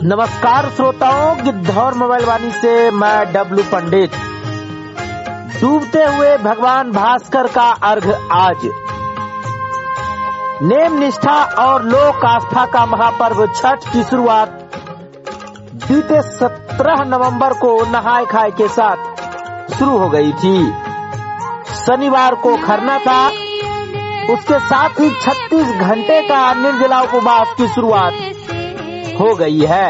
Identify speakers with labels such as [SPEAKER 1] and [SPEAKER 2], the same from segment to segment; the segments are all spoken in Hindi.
[SPEAKER 1] नमस्कार श्रोताओं, गिद्धौर मोबाइल वाणी से मैं डब्लू पंडित। डूबते हुए भगवान भास्कर का अर्घ आज। नेम निष्ठा और लोक आस्था का महापर्व छठ की शुरुआत बीते 17 नवंबर को नहाय खाए के साथ शुरू हो गई थी। शनिवार को खरना था, उसके साथ ही 36 घंटे का निर्जला उपवास की शुरुआत हो गई है।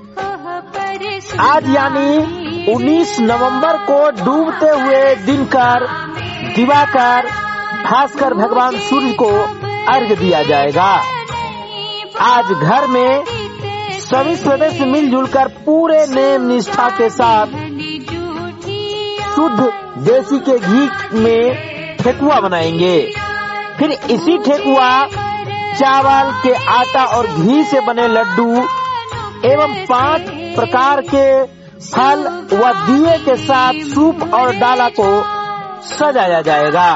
[SPEAKER 1] आज यानी 19 नवंबर को डूबते हुए दिवाकर भास्कर भगवान सूर्य को अर्घ दिया जाएगा। आज घर में सभी सदस्य मिलजुल कर पूरे नेम निष्ठा के साथ शुद्ध देसी के घी में ठेकुआ बनाएंगे। फिर इसी ठेकुआ चावल के आटा और घी से बने लड्डू एवं 5 प्रकार के फल व दिए के साथ सूप और डाला को सजाया जाएगा।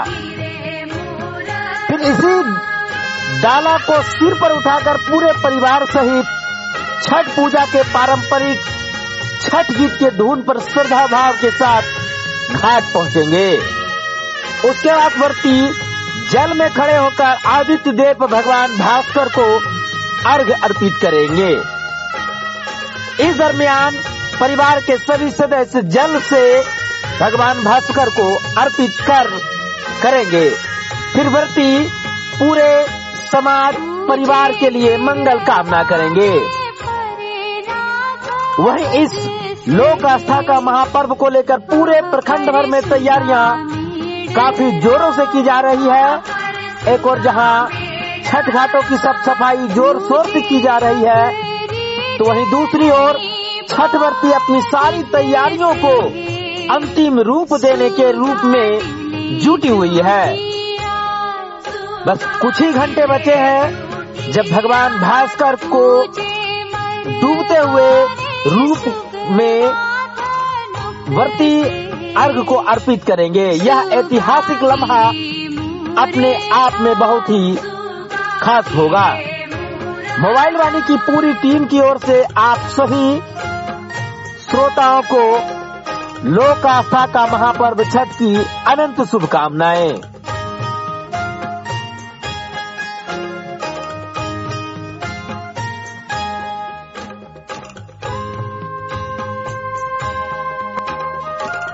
[SPEAKER 1] फिर इसी डाला को सिर पर उठाकर पूरे परिवार सहित छठ पूजा के पारंपरिक छठ गीत के धुन पर श्रद्धा भाव के साथ घाट पहुंचेंगे। उसके बाद व्रती जल में खड़े होकर आदित्य देव भगवान भास्कर को अर्घ अर्पित करेंगे। इस दरमियान परिवार के सभी सदस्य जल से भगवान भास्कर को अर्पित करेंगे। फिर व्रती पूरे समाज परिवार के लिए मंगल कामना करेंगे। वहीं इस लोक आस्था का महापर्व को लेकर पूरे प्रखंड भर में तैयारियां काफी जोरों से की जा रही है। एक और जहां छठ घाटों की साफ सफाई जोर शोर से की जा रही है, तो वहीं दूसरी ओर छठ व्रती अपनी सारी तैयारियों को अंतिम रूप देने के रूप में जुटी हुई है। बस कुछ ही घंटे बचे हैं जब भगवान भास्कर को डूबते हुए रूप में व्रती अर्घ को अर्पित करेंगे। यह ऐतिहासिक लम्हा अपने आप में बहुत ही खास होगा। मोबाइल वाणी की पूरी टीम की ओर से आप सभी श्रोताओं को लोक आस्था का महापर्व छठ की अनंत शुभकामनाएं।